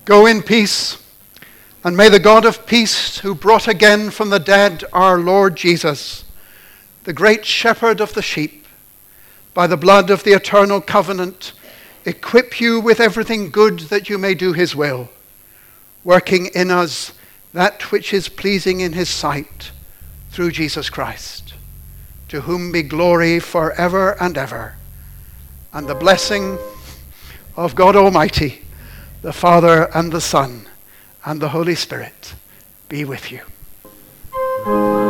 Go in peace, and may the God of peace, who brought again from the dead our Lord Jesus, the great shepherd of the sheep, by the blood of the eternal covenant, equip you with everything good that you may do his will, working in us that which is pleasing in his sight, through Jesus Christ, to whom be glory forever and ever. And the blessing of God Almighty, the Father and the Son and the Holy Spirit be with you.